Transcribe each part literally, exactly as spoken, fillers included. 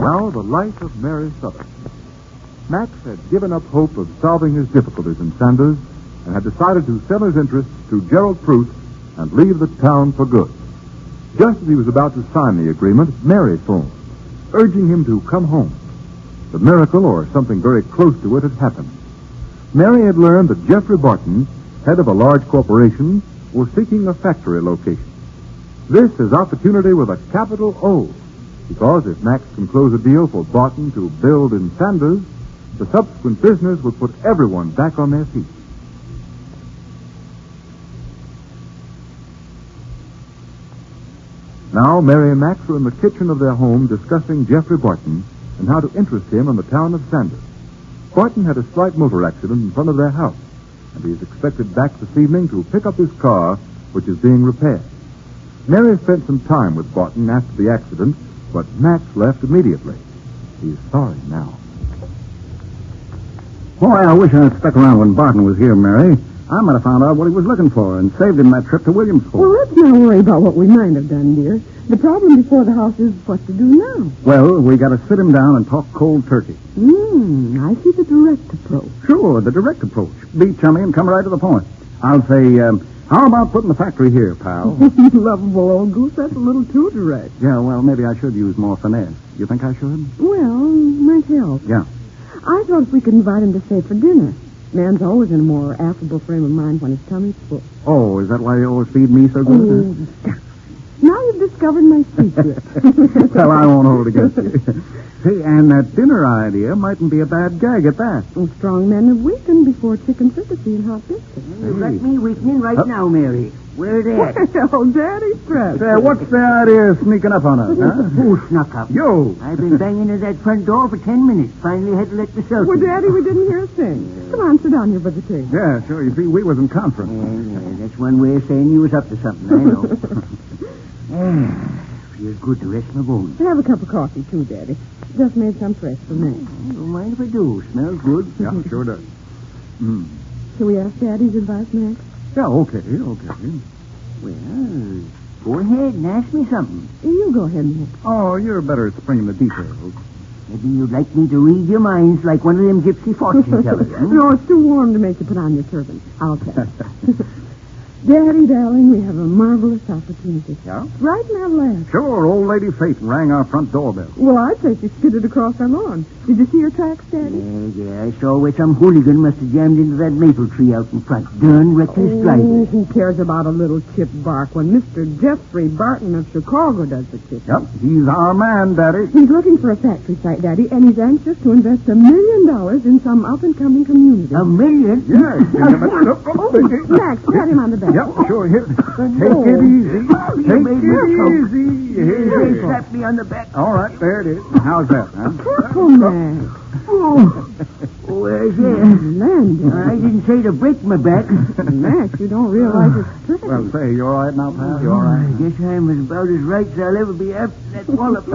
Now, the life of Mary Southern. Max had given up hope of solving his difficulties in Sanders and had decided to sell his interests to Gerald Pruth and leave the town for good. Just as he was about to sign the agreement, Mary phoned, urging him to come home. The miracle, or something very close to it, had happened. Mary had learned that Jeffrey Barton, head of a large corporation, was seeking a factory location. This is opportunity with a capital O, because if Max can close a deal for Barton to build in Sanders, the subsequent business would put everyone back on their feet. Now, Mary and Max were in the kitchen of their home discussing Jeffrey Barton and how to interest him in the town of Sanders. Barton had a slight motor accident in front of their house, and he is expected back this evening to pick up his car, which is being repaired. Mary spent some time with Barton after the accident, but Max left immediately. He's sorry now. Boy, I wish I had stuck around when Barton was here, Mary. I might have found out what he was looking for and saved him that trip to Williamsport. Well, let's not worry about what we might have done, dear. The problem before the house is what to do now. Well, we got to sit him down and talk cold turkey. Hmm, I see the direct approach. Sure, the direct approach. Be chummy and come right to the point. I'll say, um, how about putting the factory here, pal? Lovable old goose, that's a little too direct. Yeah, well, maybe I should use more finesse. You think I should? Well, might help. Yeah. I thought if we could invite him to stay for dinner. Man's always in a more affable frame of mind when his tummy's full. Oh, is that why you always feed me so good? Oh, now you've discovered my secret. Well, I won't hold it against you. See, and that dinner idea mightn't be a bad gag at that. Well, strong men have weakened before chicken fricassee and hot biscuits. You got me weakening right uh, now, Mary. Where they at? Well, Daddy's stressed. Uh, what's the idea of sneaking up on us, huh? Who snuck up? You. I've been banging at that front door for ten minutes. Finally had to let myself Well, in. Daddy, we didn't hear a thing. Come on, sit down here by the table. Yeah, sure. You see, we was in conference. Yeah, yeah, that's one way of saying you was up to something, I know. Yeah, feels good to rest my bones. Have a cup of coffee, too, Daddy. Just made some fresh for me. Don't mind if I do. Smells good. Yeah, sure does. Mm. Shall we ask Daddy's advice next? Yeah, okay, okay. Well, go ahead and ask me something. You go ahead, Nick. Oh, you're better at springing the details. Maybe you'd like me to read your minds like one of them gypsy fortune tellers. Huh? No, it's too warm to make you put on your turban. I'll tell. Daddy, darling, we have a marvelous opportunity. Yeah? Right in our lap. Sure, old lady Phaeton rang our front doorbell. Well, I'd say she skidded across our lawn. Did you see her tracks, Daddy? Yeah, yeah, I saw where some hooligan must have jammed into that maple tree out in front. Darn reckless Oh, drivers. who cares about a little chip bark when Mister Jeffrey Barton of Chicago does the chip? Yep, he's our man, Daddy. He's looking for a factory site, Daddy, and he's anxious to invest a million dollars in some up-and-coming community. A million? Yeah. Oh, Max, pat him on the back. Yep, sure. Here. Take it easy. Take it easy. Here, slap me on the back. All right, there it is. How's that, huh? Careful, Max. Oh, where's that? Landon. I didn't say to break my back. Max, you don't realize it's tricky. Well, say, you all right now, pal? You all I right? guess I'm as about as right as I'll ever be after that wallop.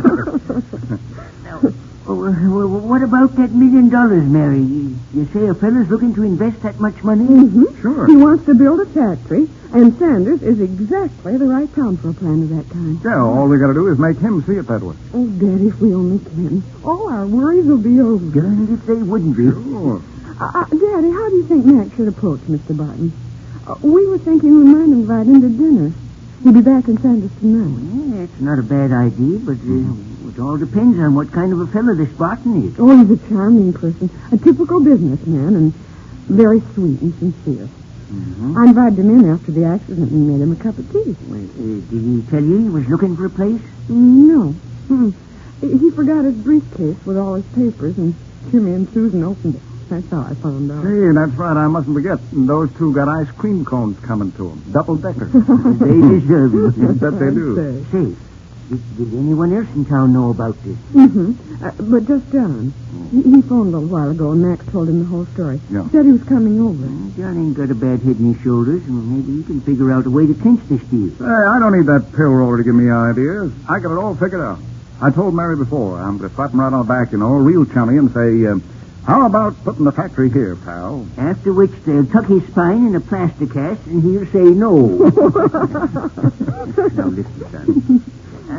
Now, well, what about that million dollars, Mary? You, you say a fella's looking to invest that much money? Mm-hmm. Sure. He wants to build a factory, and Sanders is exactly the right town for a plan of that kind. Yeah, all we got to do is make him see it that way. Oh, Daddy, if we only can. All our worries will be over. Darned if they wouldn't be. Sure. Uh, uh, Daddy, how do you think Max should approach Mister Barton? Uh, we were thinking we might invite him to dinner. He'll be back in Sanders tonight. Yeah, it's not a bad idea, but uh, it all depends on what kind of a fella this Barton is. Oh, he's a charming person, a typical businessman, and very sweet and sincere. Mm-hmm. I invited him in after the accident and made him a cup of tea. Well, uh, did he tell you he was looking for a place? No. Mm. He forgot his briefcase with all his papers, and Jimmy and Susan opened it. That's how I found out. Hey, that's right. I mustn't forget. Those two got ice cream cones coming to them. Double-decker. They deserve it. I bet they do. Say, did, did anyone else in town know about this? Mm-hmm. Uh, but just John. He, he phoned a little while ago, and Max told him the whole story. Yeah. He said he was coming over. Well, John ain't got a bad head in his shoulders, and maybe he can figure out a way to clinch this deal. Hey, I don't need that pill roller to give me ideas. I got it all figured out. I told Mary before. I'm going to slap him right on the back, you know, real chummy, and say, uh, how about putting the factory here, pal? After which they'll tuck his spine in a plaster cast, and he'll say no. Now, listen, son. I, I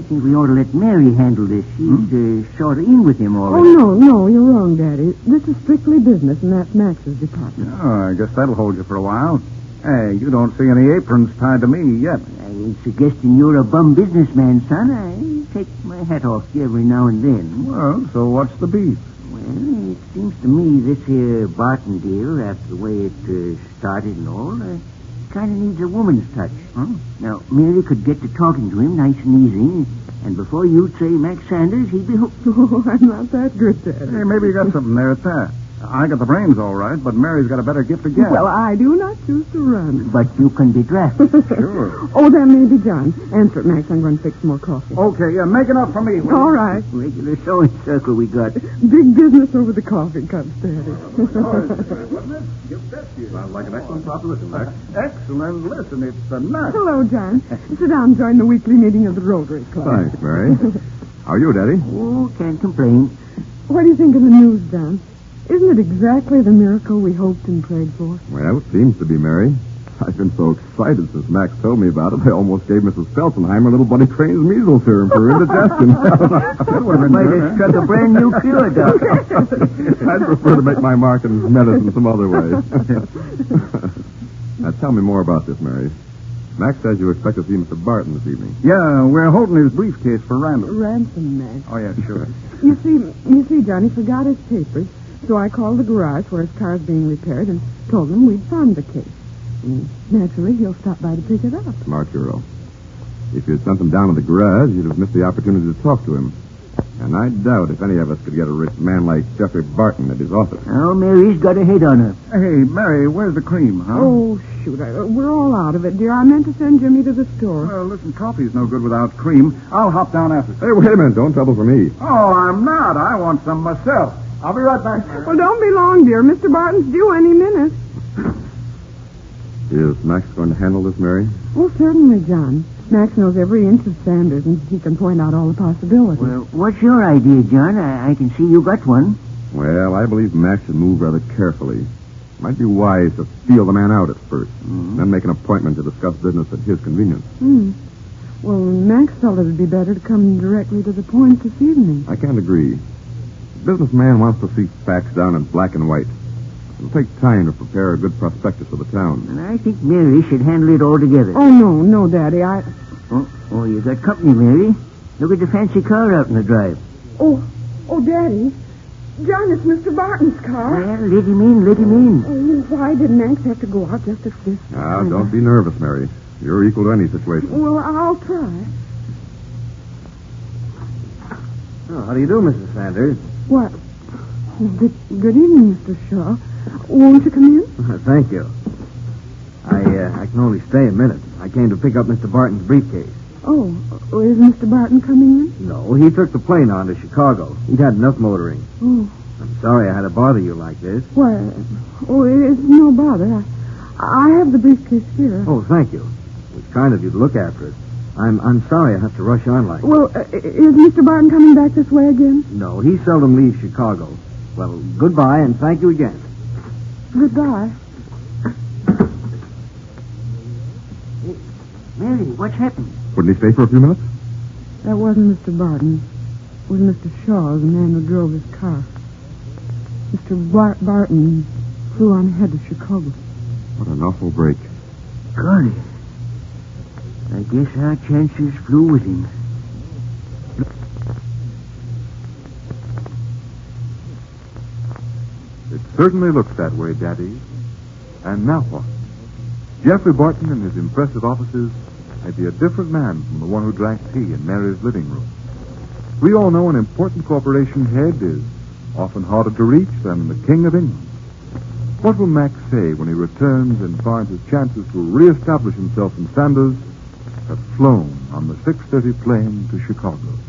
think we ought to let Mary handle this. She's hmm? uh, sort of in with him Oh, already. no, no, you're wrong, Daddy. This is strictly business, and that's Max's department. Oh, I guess that'll hold you for a while. Hey, you don't see any aprons tied to me yet. I ain't suggesting you're a bum businessman, son. I take my hat off to you every now and then. Well, so what's the beef? Well, it seems to me this here Barton deal, after the way it uh, started and all, uh, kind of needs a woman's touch. Huh? Now, Mary could get to talking to him nice and easy, and before you'd say Max Sanders, he'd be hooked. Oh, I'm not that good, Daddy. Hey, maybe you got something there at that. I got the brains all right, but Mary's got a better gift of gab. Well, I do not choose to run. But you can be drafted. Sure. Oh, that may be John. Answer it, Max. I'm going to fix some more coffee. Okay, yeah, make enough for me. will you? All right. Regular sewing circle we got. Big business over the coffee cups, Daddy. Sounds like an excellent proposition, Max. Excellent. Listen, it's a nut. Hello, John. Sit down and join the weekly meeting of the Rotary Club. Thanks, Mary. How are you, Daddy? Oh, can't complain. What do you think of the news, John? Isn't it exactly the miracle we hoped and prayed for? Well, it seems to be, Mary. I've been so excited since Max told me about it, I almost gave Missus Felsenheimer little Buddy Crane's measles serum for indigestion. That would have been Might good, have huh? struck a brand new cure, Doc. I'd prefer to make my mark in medicine some other way. Now, tell me more about this, Mary. Max says you expect to see Mister Barton this evening. Yeah, we're holding his briefcase for Randall. Ransom, Max. Oh, yeah, sure. You see, you see, John, he forgot his papers, so I called the garage where his car's being repaired and told them we'd found the case. And naturally, he'll stop by to pick it up. Smart girl. If you'd sent him down to the garage, you'd have missed the opportunity to talk to him. And I doubt if any of us could get a rich man like Jeffrey Barton at his office. Oh, Mary's got a head on her. Hey, Mary, where's the cream, huh? Oh, shoot. I, we're all out of it, dear. I meant to send Jimmy to the store. Well, listen, coffee's no good without cream. I'll hop down after. Hey, wait a minute. Don't trouble for me. Oh, I'm not. I want some myself. I'll be right back, Mary. Well, don't be long, dear. Mister Barton's due any minute. Is Max going to handle this, Mary? Oh, certainly, John. Max knows every inch of Sanders, and he can point out all the possibilities. Well, what's your idea, John? I, I can see you got one. Well, I believe Max should move rather carefully. Might be wise to feel the man out at first, Mm-hmm. then make an appointment to discuss business at his convenience. Hmm. Well, Max felt it would be better to come directly to the point this evening. I can't agree. The businessman wants to see facts down in black and white. It'll take time to prepare a good prospectus for the town. And I think Mary should handle it all together. Oh, no, no, Daddy. I... Oh, oh, you got company, Mary. Look at the fancy car out in the drive. Oh, oh, Daddy. John, it's Mister Barton's car. Well, let him in, let him in. Oh, why did Max have to go out just at this Now, time? don't be nervous, Mary. You're equal to any situation. Well, I'll try. Oh, how do you do, Missus Sanders? What? Oh, good, good evening, Mister Shaw. Won't you come in? Thank you. I uh, I can only stay a minute. I came to pick up Mister Barton's briefcase. Oh, oh, is Mister Barton coming in? No, he took the plane on to Chicago. He'd had enough motoring. Oh, I'm sorry I had to bother you like this. why? Oh, it's no bother. I, I have the briefcase here. Oh, thank you. It was kind of you to look after it. I'm I'm sorry I have to rush on like Well, uh, is Mister Barton coming back this way again? this. No, he seldom leaves Chicago. Well, goodbye and thank you again. Goodbye. Hey, Mary, what's happened? Wouldn't he stay for a few minutes? That wasn't Mister Barton. It was Mister Shaw, the man who drove his car. Mister Bar- Barton flew on ahead to Chicago. What an awful break. Golly. I guess our chances flew with him. It certainly looks that way, Daddy. And now what? Jeffrey Barton and his impressive offices may be a different man from the one who drank tea in Mary's living room. We all know an important corporation head is often harder to reach than the King of England. What will Max say when he returns and finds his chances to reestablish himself in Sanders have flown on the six thirty plane to Chicago?